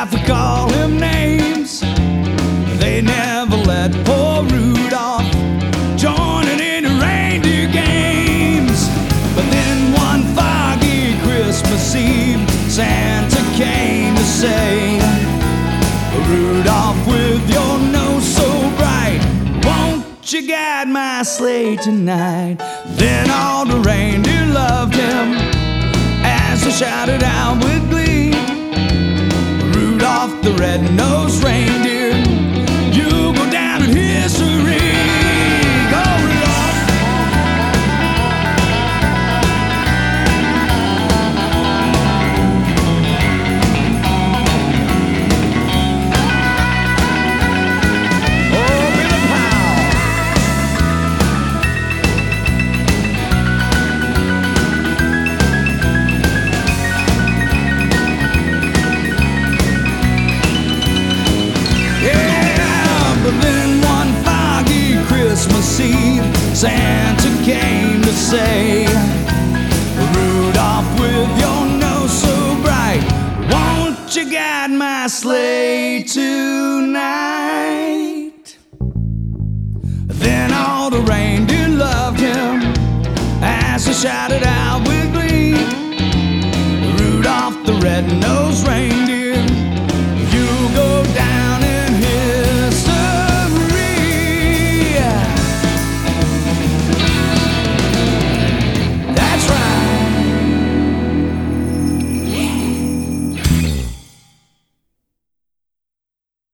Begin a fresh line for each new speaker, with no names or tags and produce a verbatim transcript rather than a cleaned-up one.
have to call him names. They never let poor Rudolph join in any reindeer games. But then one foggy Christmas Eve, Santa came to say, Rudolph, with your nose so bright, won't you guide my sleigh tonight? Then all the reindeer loved him as they shouted out with glee, Rudolph the red-nosed reindeer, you go down in history. Go, Rudolph! Oh, Billy Powell! But then one foggy Christmas Eve, Santa came to say, Rudolph, with your nose so bright, won't you guide my sleigh tonight? Then all the reindeer loved him as he shouted out